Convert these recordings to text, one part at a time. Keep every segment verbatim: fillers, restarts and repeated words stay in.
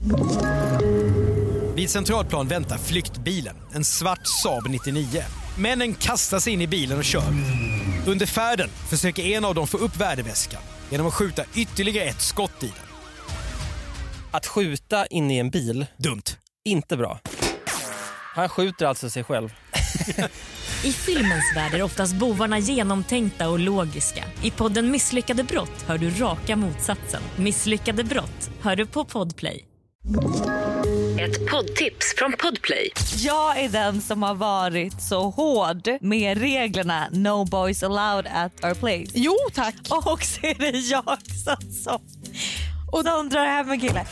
Vid Centralplan väntar flyktbilen, en svart Saab nittionio. Männen kastar sig in i bilen och kör. Under färden försöker en av dem få upp värdeväskan genom att skjuta ytterligare ett skott i den. Att skjuta in i en bil, dumt. Inte bra. Han skjuter alltså sig själv. I filmens värld är oftast bovarna genomtänkta och logiska. I podden Misslyckade brott hör du raka motsatsen. Misslyckade brott hör du på Podplay. Ett poddtips från Podplay. Jag är den som har varit så hård med reglerna No boys allowed at our place. Jo, tack. Och så är det jag som, som, och de drar hem en kille.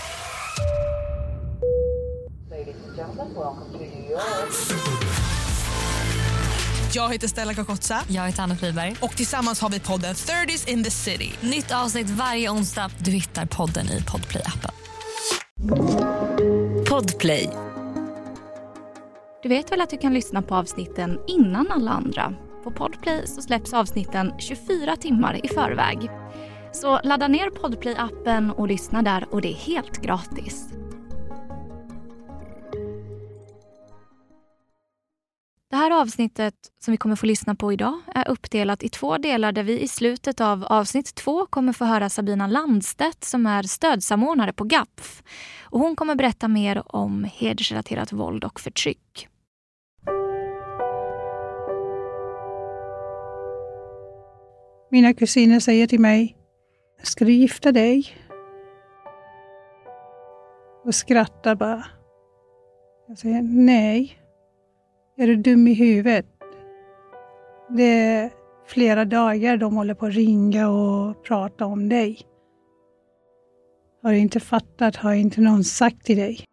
Jag heter Stella Kakotsa. Jag heter Anna Friberg. Och tillsammans har vi podden thirties in the city. Nytt avsnitt varje onsdag. Du hittar podden i Podplay-appen. Podplay. Du vet väl att du kan lyssna på avsnitten innan alla andra? På Podplay så släpps avsnitten tjugofyra timmar i förväg. Så ladda ner Podplay-appen och lyssna där, och det är helt gratis. Det här avsnittet som vi kommer få lyssna på idag är uppdelat i två delar, där vi i slutet av avsnitt två kommer få höra Sabina Landstedt som är stödsamordnare på G A P F. Och hon kommer berätta mer om hedersrelaterat våld och förtryck. Mina kusiner säger till mig, ska du gifta dig? Och skrattar bara. Jag säger nej. Är du dum i huvudet? Det är flera dagar de håller på att ringa och prata om dig. Har du inte fattat? Har inte någon sagt till dig?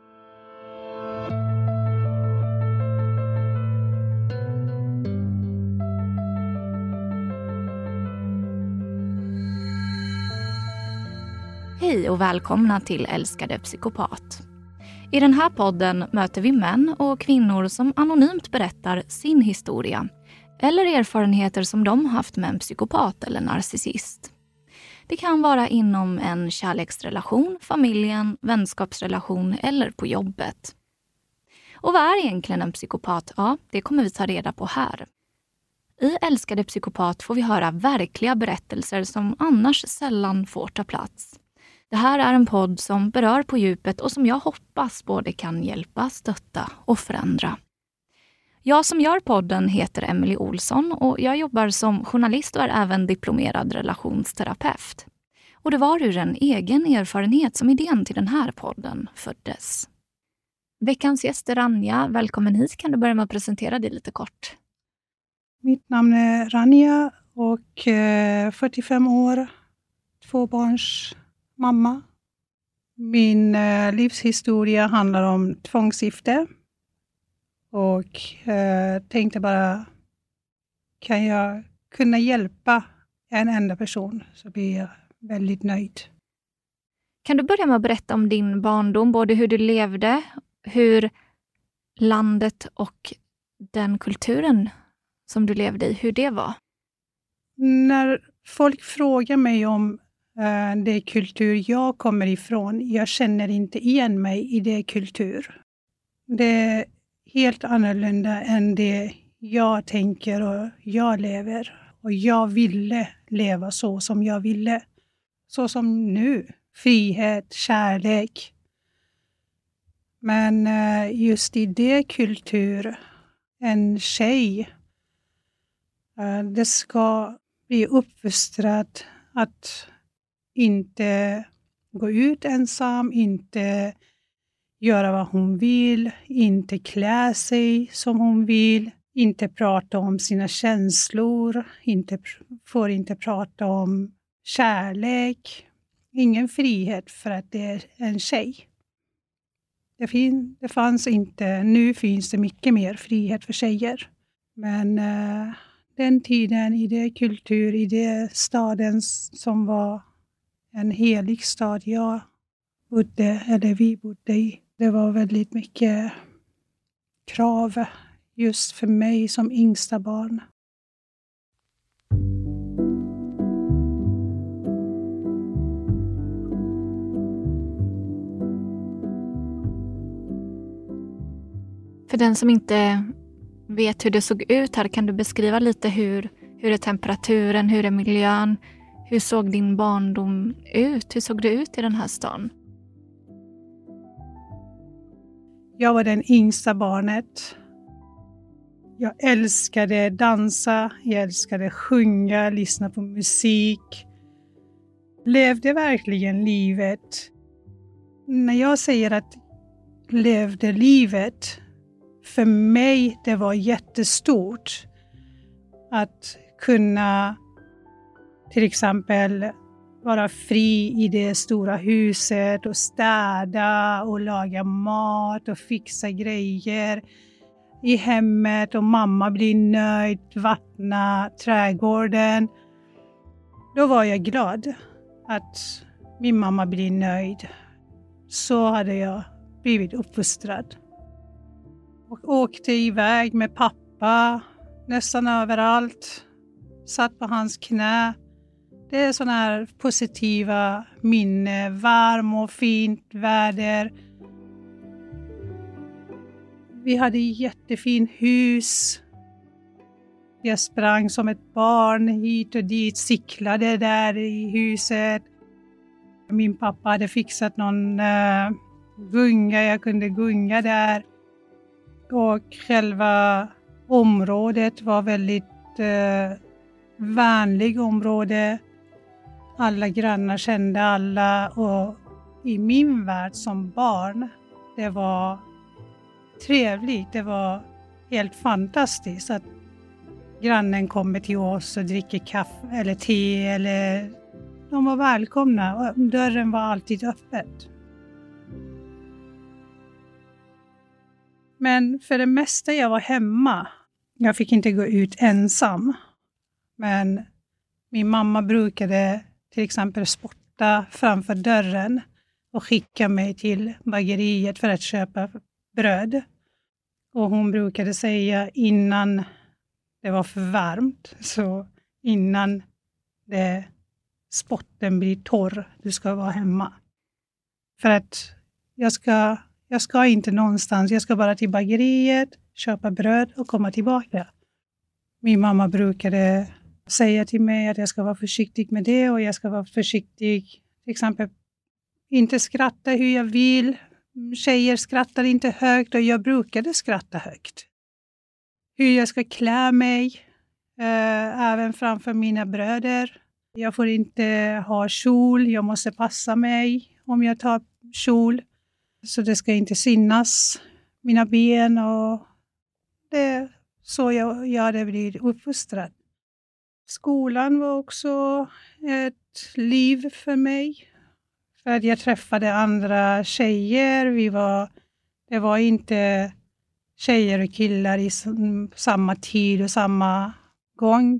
Hej och välkomna till Älskade psykopat. I den här podden möter vi män och kvinnor som anonymt berättar sin historia eller erfarenheter som de haft med en psykopat eller narcissist. Det kan vara inom en kärleksrelation, familjen, vänskapsrelation eller på jobbet. Och vad är egentligen en psykopat? Ja, det kommer vi ta reda på här. I Älskade psykopat får vi höra verkliga berättelser som annars sällan får ta plats. Det här är en podd som berör på djupet och som jag hoppas både kan hjälpa, stötta och förändra. Jag som gör podden heter Emily Olsson och jag jobbar som journalist och är även diplomerad relationsterapeut. Och det var ur en egen erfarenhet som idén till den här podden föddes. Veckans gäst är Rania. Välkommen hit. Kan du börja med att presentera dig lite kort? Mitt namn är Rania och eh, fyrtiofem år, två barns mamma. Min eh, livshistoria handlar om tvångsgifte. Och eh, tänkte bara, kan jag kunna hjälpa en enda person så blir jag väldigt nöjd. Kan du börja med att berätta om din barndom, både hur du levde, hur landet och den kulturen som du levde i, hur det var? När folk frågar mig om uh, det kultur jag kommer ifrån, jag känner inte igen mig i det kultur. Det är helt annorlunda än det jag tänker och jag lever. Och jag ville leva så som jag ville. Så som nu. Frihet, kärlek. Men uh, just i det kultur, en tjej, uh, det ska bli uppfostrad att inte gå ut ensam, inte göra vad hon vill, inte klä sig som hon vill, inte prata om sina känslor, inte, får inte prata om kärlek. Ingen frihet för att det är en tjej. Det, fin- det fanns inte, nu finns det mycket mer frihet för tjejer. Men uh, den tiden, i det kultur, i det staden som var en helig stad jag bodde, eller vi bodde i. Det var väldigt mycket krav just för mig som yngsta barn. För den som inte vet hur det såg ut här, kan du beskriva lite hur, hur är temperaturen, hur är miljön? Hur såg din barndom ut? Hur såg det ut i den här stan? Jag var den yngsta barnet. Jag älskade dansa, jag älskade sjunga, lyssna på musik. Levde verkligen livet. När jag säger att levde livet, för mig det var jättestort att kunna till exempel vara fri i det stora huset och städa och laga mat och fixa grejer i hemmet och mamma blir nöjd, vattna trädgården. Då var jag glad att min mamma blir nöjd. Så hade jag blivit uppfostrad. Och åkte iväg med pappa nästan överallt. Satt på hans knä. Det är sådana här positiva minnen. Varm och fint väder. Vi hade ett jättefint hus. Jag sprang som ett barn hit och dit. Cyklade där i huset. Min pappa hade fixat någon uh, gunga. Jag kunde gunga där. Och själva området var väldigt uh, vänligt område. Alla grannar kände alla. Och i min värld som barn, det var trevligt. Det var helt fantastiskt att grannen kommer till oss och dricker kaffe eller te. Eller de var välkomna och dörren var alltid öppet. Men för det mesta jag var hemma. Jag fick inte gå ut ensam. Men min mamma brukade till exempel spotta framför dörren och skicka mig till bageriet för att köpa bröd. Och hon brukade säga innan det var för varmt, så innan det, spotten blir torr, du ska vara hemma. För att jag ska, jag ska inte någonstans, jag ska bara till bageriet, köpa bröd och komma tillbaka. Min mamma brukade säga till mig att jag ska vara försiktig med det och jag ska vara försiktig, till exempel inte skratta hur jag vill. Tjejer skrattar inte högt och jag brukade skratta högt. Hur jag ska klä mig, äh, även framför mina bröder. Jag får inte ha kjol, jag måste passa mig om jag tar kjol. Så det ska inte synas, mina ben, och det är så jag, jag hade blivit uppfostrad. Skolan var också ett liv för mig. För att jag träffade andra tjejer. Vi var, det var inte tjejer och killar i samma tid och samma gång.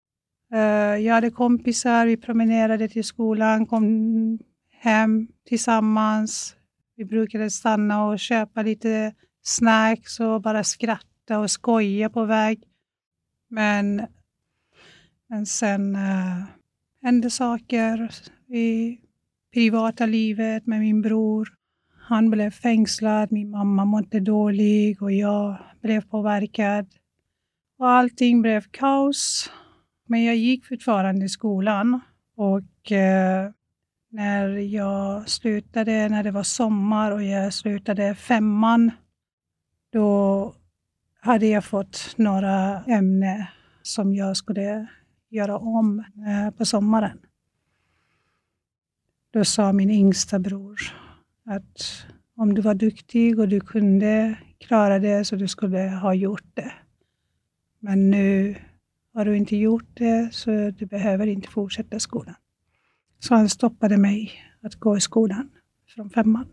Jag hade kompisar, vi promenerade till skolan, kom hem tillsammans. Vi brukade stanna och köpa lite snacks och bara skratta och skoja på väg. Men, men sen äh, hände saker i privata livet med min bror. Han blev fängslad, min mamma mådde dålig och jag blev påverkad. Och allting blev kaos. Men jag gick fortfarande i skolan och eh, när jag slutade, när det var sommar och jag slutade femman, då hade jag fått några ämnen som jag skulle göra om eh, på sommaren. Då sa min yngsta bror att om du var duktig och du kunde klara det så du skulle ha gjort det. Men nu har du inte gjort det så du behöver inte fortsätta skolan. Så han stoppade mig att gå i skolan från femman.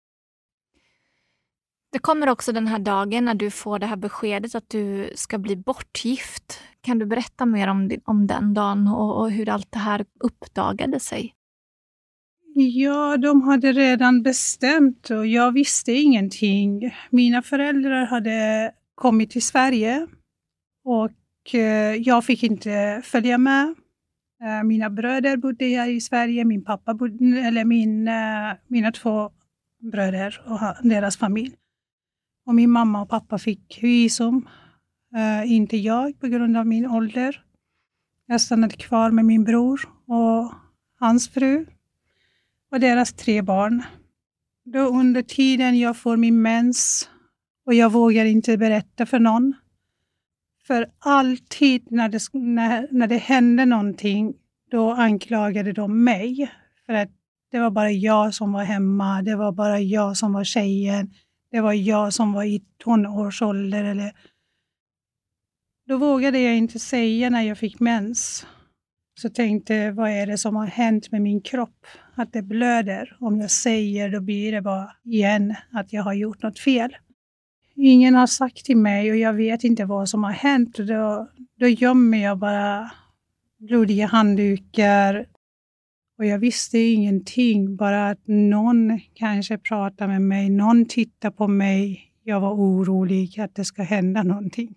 Det kommer också den här dagen när du får det här beskedet att du ska bli bortgift. Kan du berätta mer om, om den dagen och, och hur allt det här uppdagade sig? Ja, de hade redan bestämt och jag visste ingenting. Mina föräldrar hade kommit till Sverige och jag fick inte följa med. Mina bröder bodde här i Sverige, min pappa bodde, eller min, mina två bröder och deras familj. Och min mamma och pappa fick visum. Uh, inte jag på grund av min ålder. Jag stannade kvar med min bror och hans fru. Och deras tre barn. Då under tiden jag får min mens. Och jag vågar inte berätta för någon. För alltid när det, när, när det hände någonting. Då anklagade de mig. För att det var bara jag som var hemma. Det var bara jag som var tjejen. Det var jag som var i tonårsålder. Eller... Då vågade jag inte säga när jag fick mens. Så tänkte, vad är det som har hänt med min kropp? Att det blöder. Om jag säger, då blir det bara igen att jag har gjort något fel. Ingen har sagt till mig och jag vet inte vad som har hänt. Då, då gömmer jag bara blodiga handdukar. Och jag visste ingenting. Bara att någon kanske pratar med mig. Någon tittar på mig. Jag var orolig att det ska hända någonting.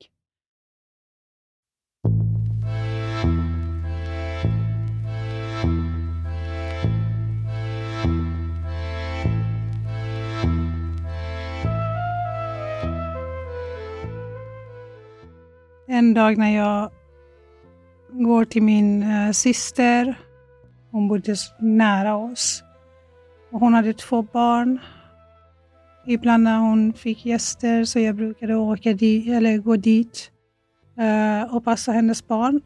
En dag när jag går till min äh, syster. Hon bodde nära oss. Och hon hade två barn. Ibland när hon fick gäster så jag brukade åka dit, eller gå dit äh, och passa hennes barn.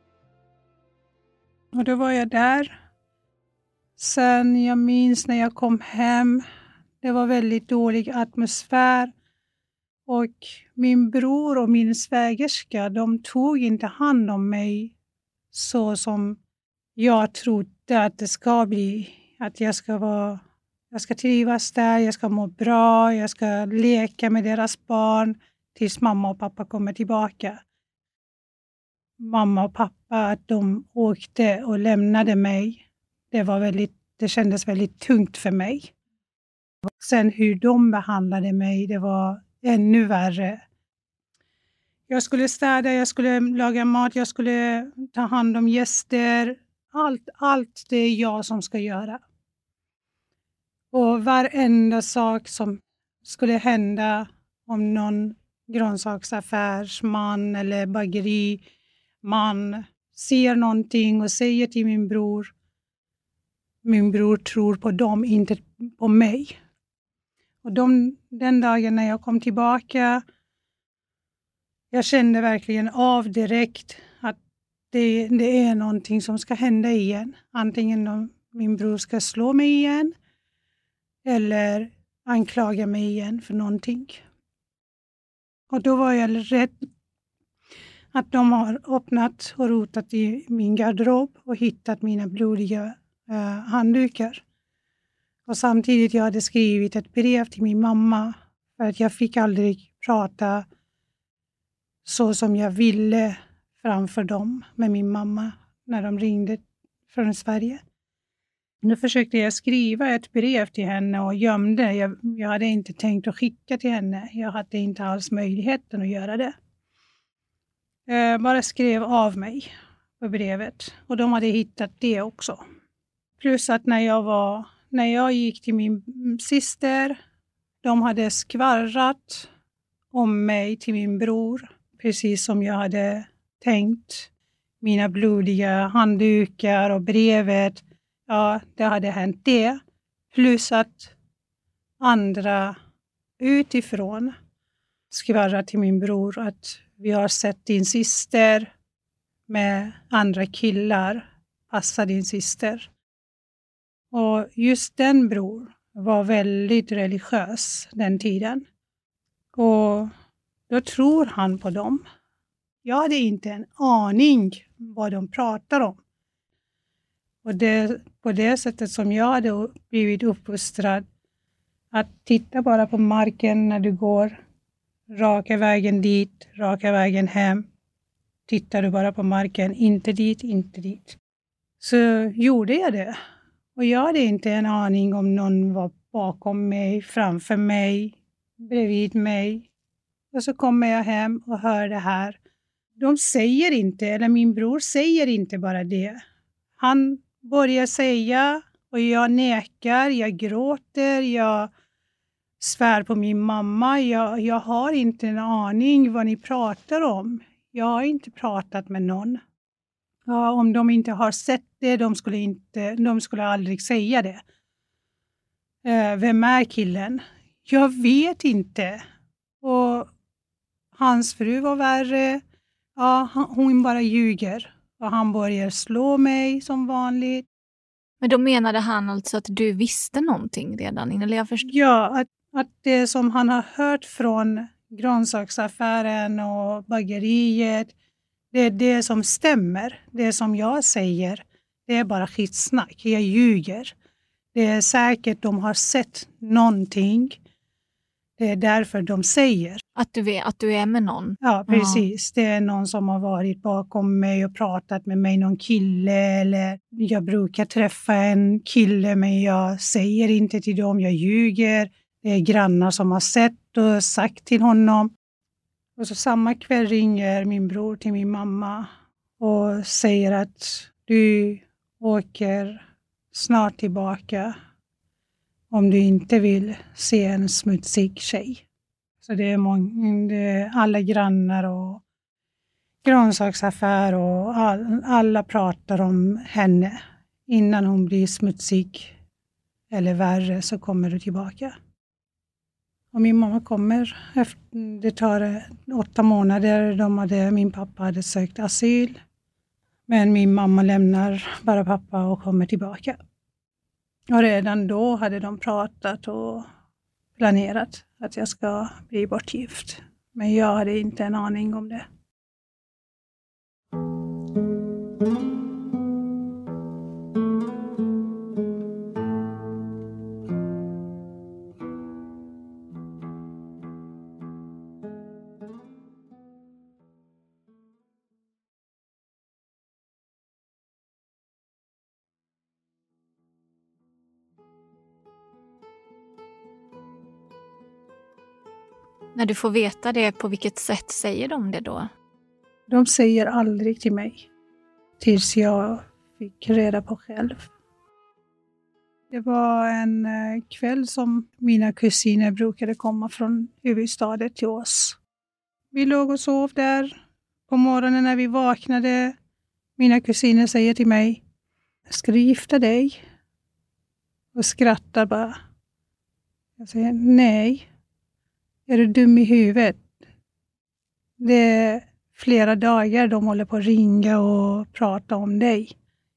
Och då var jag där. Sen jag minns när jag kom hem. Det var väldigt dålig atmosfär. Och min bror och min svägerska, de tog inte hand om mig så som jag trodde att det ska bli. Att jag ska vara, jag ska trivas där, jag ska må bra, jag ska leka med deras barn tills mamma och pappa kommer tillbaka. Mamma och pappa, att de åkte och lämnade mig, det var väldigt, det kändes väldigt tungt för mig. Sen hur de behandlade mig, det var ännu värre. Jag skulle städa, jag skulle laga mat, jag skulle ta hand om gäster. Allt, allt det är jag som ska göra. Och varenda sak som skulle hända om någon grönsaksaffärsman eller bageriman ser någonting och säger till min bror. Min bror tror på dem, inte på mig. Och de, den dagen när jag kom tillbaka, jag kände verkligen av direkt att det, det är någonting som ska hända igen. Antingen om min bror ska slå mig igen eller anklaga mig igen för någonting. Och då var jag rädd att de har öppnat och rotat i min garderob och hittat mina blodiga uh, handdukar. Och samtidigt jag hade skrivit ett brev till min mamma för att jag fick aldrig prata så som jag ville framför dem med min mamma när de ringde från Sverige. Nu försökte jag skriva ett brev till henne och gömde. Jag, jag hade inte tänkt att skicka till henne. Jag hade inte alls möjligheten att göra det. Jag bara skrev av mig på brevet och de hade hittat det också. Plus att när jag var När jag gick till min syster, de hade skvallrat om mig till min bror. Precis som jag hade tänkt. Mina blodiga handdukar och brevet. Ja, det hade hänt det. Plus att andra utifrån skvallrat till min bror att vi har sett din syster med andra killar. Passa din syster. Och just den bror var väldigt religiös den tiden. Och då tror han på dem. Jag hade inte en aning vad de pratar om. Och det, på det sättet som jag hade blivit uppfostrad. Att titta bara på marken när du går. Raka vägen dit, raka vägen hem. Tittar du bara på marken, inte dit, inte dit. Så gjorde jag det. Och jag hade inte en aning om någon var bakom mig, framför mig, bredvid mig. Och så kommer jag hem och hör det här. De säger inte, eller min bror säger inte bara det. Han börjar säga och jag nekar, jag gråter, jag svär på min mamma. Jag, jag har inte en aning vad ni pratar om. Jag har inte pratat med någon. Ja, om de inte har sett det, de skulle, inte, de skulle aldrig säga det. Eh, vem är killen? Jag vet inte. Och hans fru var värre. Ja, hon bara ljuger. Och han börjar slå mig som vanligt. Men då menade han alltså att du visste någonting redan innan jag förstod? Ja, att, att det som han har hört från grönsaksaffären och bageriet, det är det som stämmer. Det som jag säger, det är bara skitsnack. Jag ljuger. Det är säkert de har sett någonting. Det är därför de säger. Att du är, att du är med någon? Ja, precis. Ja. Det är någon som har varit bakom mig och pratat med mig, någon kille. Eller jag brukar träffa en kille men jag säger inte till dem, jag ljuger. Det är grannar som har sett och sagt till honom. Och så samma kväll ringer min bror till min mamma och säger att du åker snart tillbaka om du inte vill se en smutsig tjej. Så det är, många, det är alla grannar och grönsaksaffär och all, alla pratar om henne. Innan hon blir smutsig eller värre så kommer du tillbaka. Och min mamma kommer, efter, det tar åtta månader, de hade, min pappa hade sökt asyl. Men min mamma lämnar bara pappa och kommer tillbaka. Och redan då hade de pratat och planerat att jag ska bli bortgift. Men jag hade inte en aning om det. När du får veta det, på vilket sätt säger de det då? De säger aldrig till mig. Tills jag fick reda på själv. Det var en kväll som mina kusiner brukade komma från huvudstaden till oss. Vi låg och sov där. På morgonen när vi vaknade, mina kusiner säger till mig, ska du gifta dig? Och skrattar bara. Jag säger nej. Är du dum i huvudet? Det är flera dagar de håller på att ringa och prata om dig.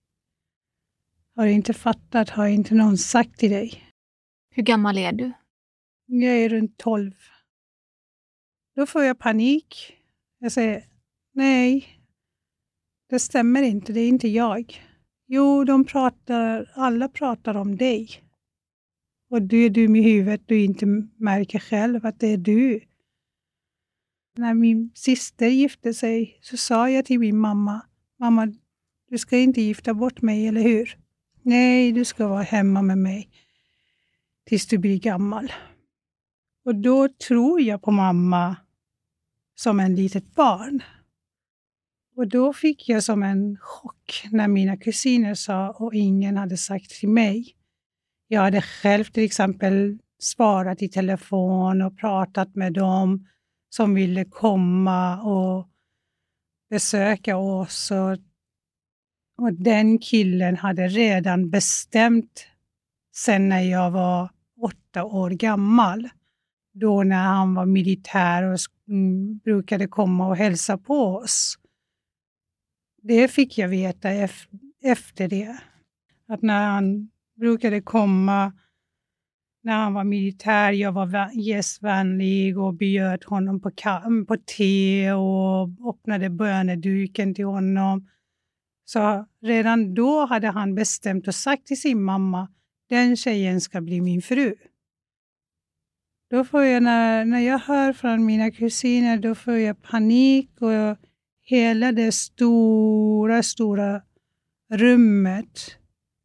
Har du inte fattat? Har inte någon sagt till dig? Hur gammal är du? Jag är runt tolv. Då får jag panik. Jag säger, nej. Det stämmer inte, det är inte jag. Jo, de pratar, alla pratar om dig. Och du är dum i huvudet, du inte märker själv att det är du. När min syster gifte sig så sa jag till min mamma, mamma, du ska inte gifta bort mig, eller hur? Nej, du ska vara hemma med mig tills du blir gammal. Och då tror jag på mamma som en litet barn. Och då fick jag som en chock när mina kusiner sa och ingen hade sagt till mig. Jag hade själv till exempel svarat i telefon och pratat med dem som ville komma och besöka oss. Och, och den killen hade redan bestämt sen när jag var åtta år gammal. Då när han var militär och mm, brukade komma och hälsa på oss. Det fick jag veta ef- efter det. Att när han brukade komma när han var militär. Jag var gästvänlig och bjöd honom på, ka- på te och öppnade böneduken till honom. Så redan då hade han bestämt och sagt till sin mamma, den tjejen ska bli min fru. Då får jag, när, när jag hör från mina kusiner, då får jag panik och hela det stora, stora rummet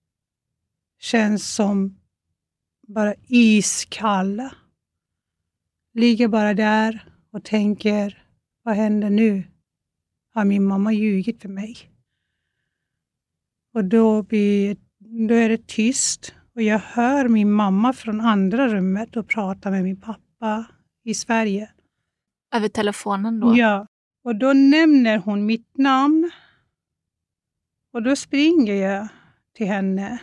känns som bara iskalla. Ligger bara där och tänker, vad händer nu? Har min mamma ljugit för mig? Och då, blir, då är det tyst Och jag hör min mamma från andra rummet och prata med min pappa i Sverige. Över telefonen då? Ja, och då nämner hon mitt namn. Och då springer jag till henne.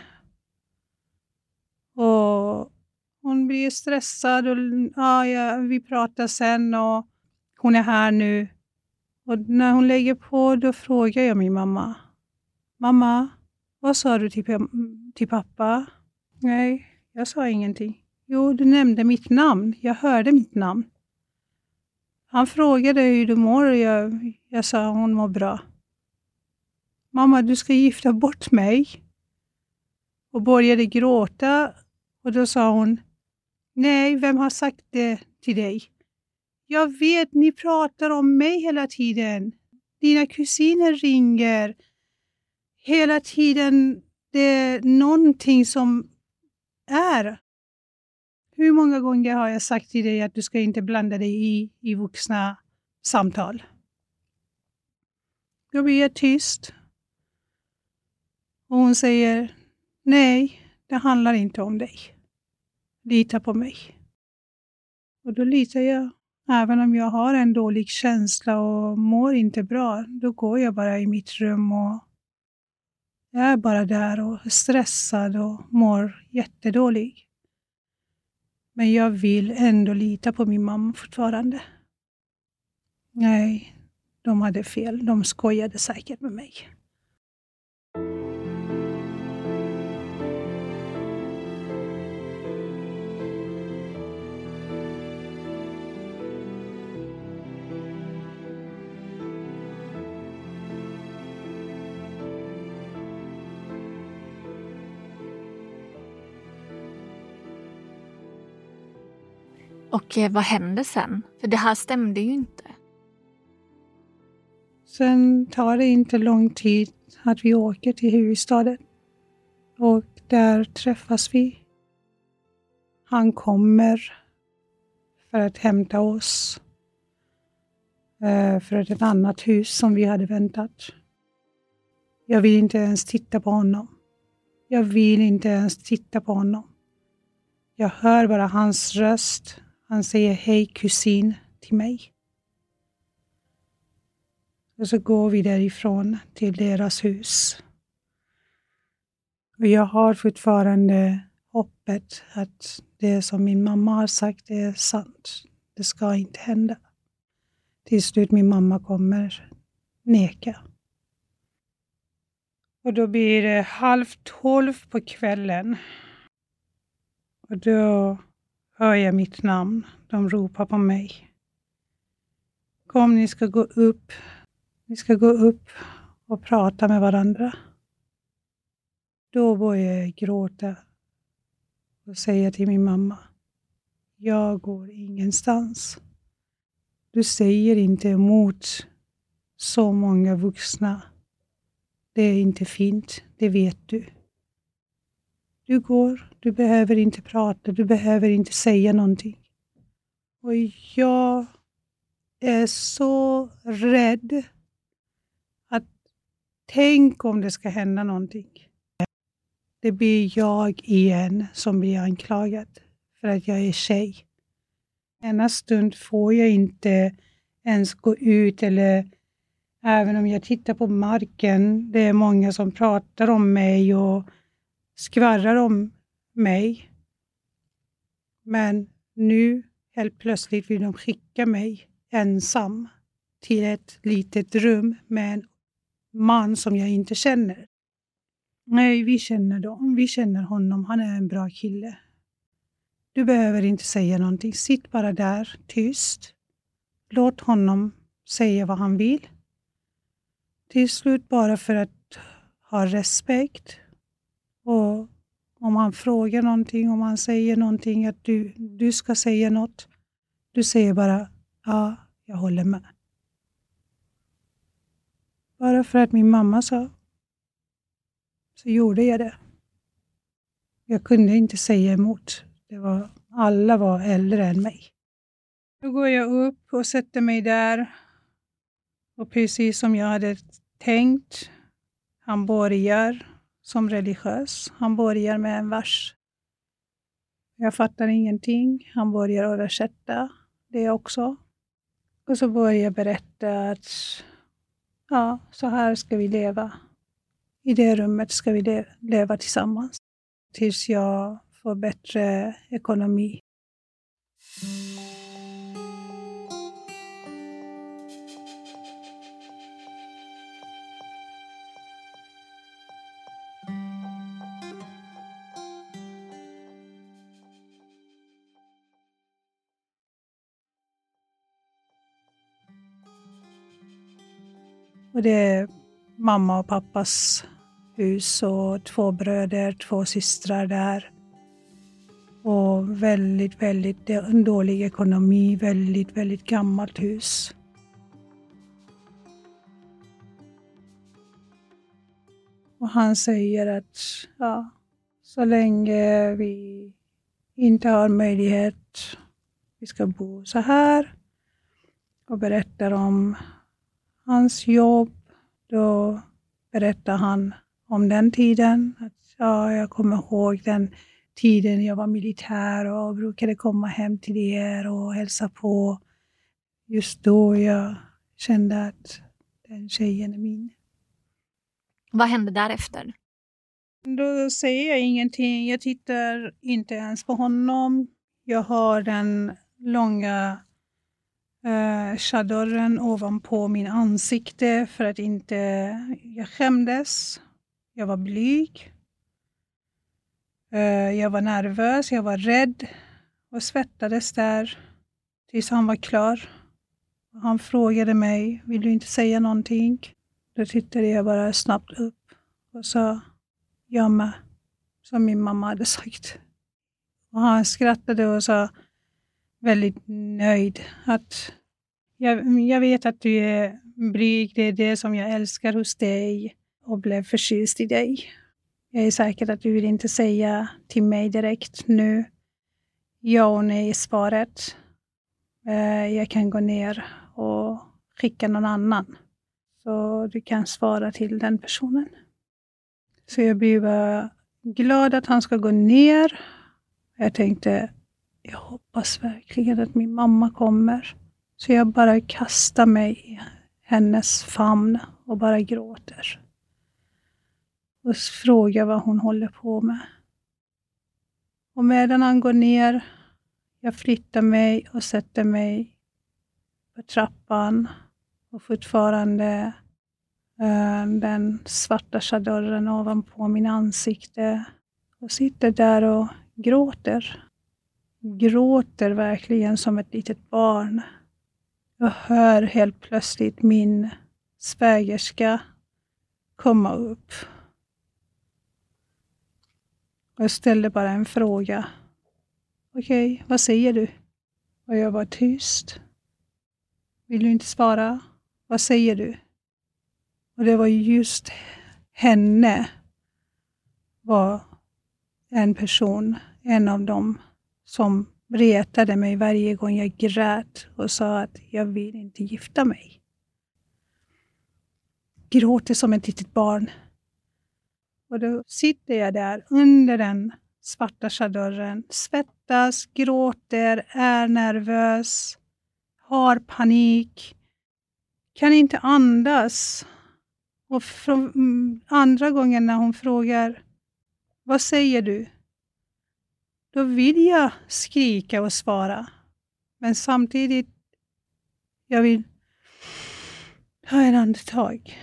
Och hon blir stressad och ja, ja, vi pratar sen och hon är här nu. Och när hon lägger på då frågar jag min mamma. Mamma, vad sa du till, till pappa? Nej, jag sa ingenting. Jo, du nämnde mitt namn. Jag hörde mitt namn. Han frågade hur du mår och jag, jag sa hon mår bra. Mamma, du ska gifta bort mig. Och började gråta och då sa hon, nej, vem har sagt det till dig? Jag vet, ni pratar om mig hela tiden. Dina kusiner ringer. Hela tiden det är någonting som är. Hur många gånger har jag sagt till dig att du ska inte blanda dig i, i vuxna samtal? Då blir jag tyst. Och hon säger, nej, det handlar inte om dig. Lita på mig. Och då litar jag. Även om jag har en dålig känsla och mår inte bra, då går jag bara i mitt rum och jag är bara där och stressad och mår jättedålig. Men jag vill ändå lita på min mamma fortfarande. Nej, de hade fel. De skojade säkert med mig. Och eh, vad hände sen? För det här stämde ju inte. Sen tar det inte lång tid att vi åker till huvudstaden. Och där träffas vi. Han kommer för att hämta oss. Eh, för ett annat hus som vi hade väntat. Jag vill inte ens titta på honom. Jag vill inte ens titta på honom. Jag hör bara hans röst. Han säger hej kusin till mig. Och så går vi därifrån till deras hus. Och jag har fortfarande hoppet att det som min mamma har sagt är sant. Det ska inte hända. Till slut min mamma kommer neka. Och då blir det halv tolv på kvällen. Och då hör jag mitt namn. De ropar på mig. Kom, ni ska gå upp. Ni ska gå upp och prata med varandra. Då börjar jag gråta. Och säger till min mamma. Jag går ingenstans. Du säger inte emot så många vuxna. Det är inte fint, det vet du. Du går, du behöver inte prata, du behöver inte säga någonting. Och jag är så rädd att tänk om det ska hända någonting. Det blir jag igen som blir anklagad för att jag är tjej. Ena stund får jag inte ens gå ut eller även om jag tittar på marken. Det är många som pratar om mig och skvärrar om mig. Men nu helt plötsligt vill de skicka mig ensam till ett litet rum med en man som jag inte känner. Nej, vi känner dem. Vi känner honom. Han är en bra kille. Du behöver inte säga någonting. Sitt bara där, tyst. Låt honom säga vad han vill. Till slut bara för att ha respekt. Och om han frågar någonting, om han säger någonting att du, du ska säga något. Du säger bara, ja, jag håller med. Bara för att min mamma sa. Så gjorde jag det. Jag kunde inte säga emot. Det var, alla var äldre än mig. Då går jag upp och sätter mig där. Och precis som jag hade tänkt. Han börjar som religiös. Han börjar med en vers. Jag fattar ingenting. Han börjar översätta det också. Och så börjar jag berätta att ja, så här ska vi leva. I det rummet ska vi le- leva tillsammans. Tills jag får bättre ekonomi. Och det är mamma och pappas hus och två bröder, två systrar där. Och väldigt, väldigt dålig ekonomi, väldigt, väldigt gammalt hus. Och han säger att ja, så länge vi inte har möjlighet, vi ska bo så här. Och berättar om hans jobb. Då berättar han om den tiden. Att, ja, jag kommer ihåg den tiden jag var militär och brukade komma hem till er och hälsa på. Just då jag kände att den tjejen är min. Vad hände därefter? Då säger jag ingenting. Jag tittar inte ens på honom. Jag har den långa Uh, chadorren ovanpå min ansikte för att inte jag skämdes. Jag var blyg. Uh, jag var nervös, jag var rädd och svettades där tills han var klar. Han frågade mig, vill du inte säga någonting? Då tittade jag bara snabbt upp och sa, jag med, som min mamma hade sagt. Och han skrattade och sa, väldigt nöjd att jag, jag vet att du är blyg, det är det som jag älskar hos dig och blev förtjust i dig. Jag är säker att du vill inte säga till mig direkt nu ja och nej i svaret. Jag kan gå ner och skicka någon annan så du kan svara till den personen. Så jag blev bara glad att han ska gå ner. Jag tänkte, jag hoppas verkligen att min mamma kommer. Så jag bara kastar mig i hennes famn och bara gråter. Och frågar vad hon håller på med. Och medan han går ner, jag flyttar mig och sätter mig på trappan. Och fortfarande äh, den svarta chadorren ovanpå min ansikte. Och sitter där och gråter. Gråter verkligen som ett litet barn. Jag hör helt plötsligt min svägerska komma upp. Jag ställde bara en fråga. Okej, okay, vad säger du? Och jag var tyst. Vill du inte svara? Vad säger du? Och det var just henne var en person, en av dem som retade mig varje gång jag grät och sa att jag vill inte gifta mig. Gråter som ett litet barn. Och då sitter jag där under den svarta chadorren, svettas, gråter, är nervös, har panik, kan inte andas. Och från andra gången när hon frågar, vad säger du? Då vill jag skrika och svara. Men samtidigt, jag vill ta en andetag.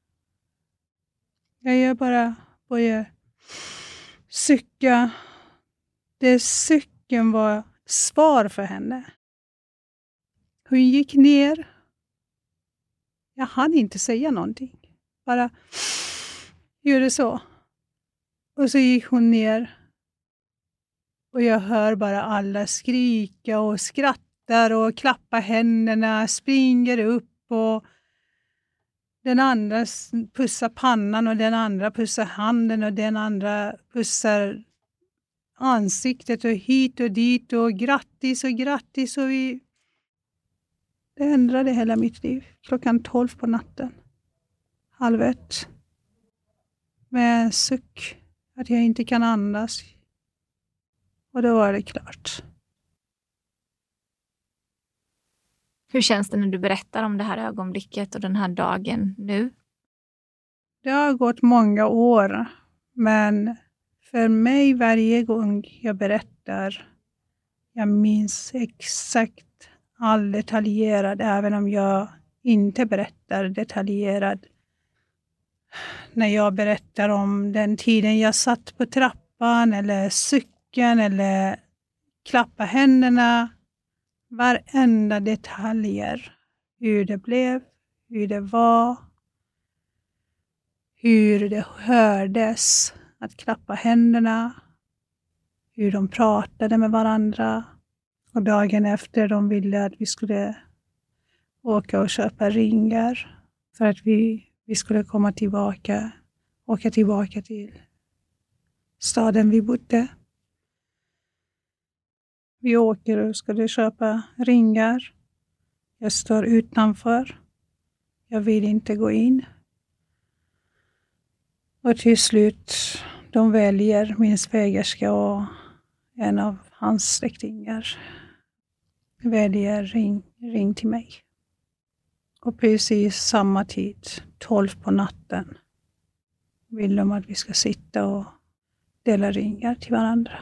Jag gör bara börjar sucka. Det sucken var svar för henne. Hon gick ner. Jag hann inte säga någonting. Bara gjorde så. Och så gick hon ner. Och jag hör bara alla skrika och skrattar och klappa händerna, springer upp och den andra pussar pannan och den andra pussar handen och den andra pussar ansiktet och hit och dit och grattis och grattis och vi... Det ändrade hela mitt liv. Klockan tolv på natten. Halv ett. Med suck att jag inte kan andas. Och då var det klart. Hur känns det när du berättar om det här ögonblicket och den här dagen nu? Det har gått många år, men för mig varje gång jag berättar, jag minns exakt all detaljerad, även om jag inte berättar detaljerad. När jag berättar om den tiden jag satt på trappan eller cykeln eller klappa händerna, varenda detaljer, hur det blev, hur det var, hur det hördes att klappa händerna, hur de pratade med varandra. Och dagen efter de ville att vi skulle åka och köpa ringar för att vi, vi skulle komma tillbaka, åka tillbaka till staden vi bodde. Vi åker och skulle köpa ringar. Jag står utanför. Jag vill inte gå in. Och till slut, de väljer min svägerska och en av hans släktingar väljer ring, ring till mig. Och precis samma tid, tolv på natten, vill de att vi ska sitta och dela ringar till varandra.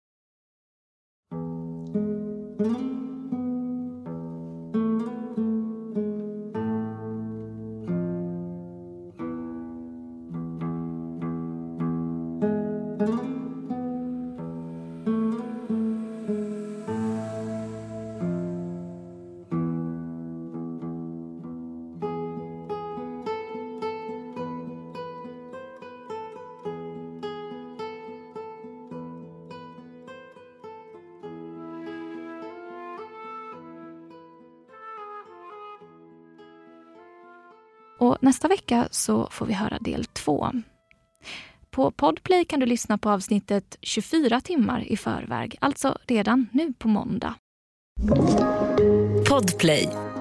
Och nästa vecka så får vi höra del två. På Podplay kan du lyssna på avsnittet tjugofyra timmar i förväg, alltså redan nu på måndag. Podplay.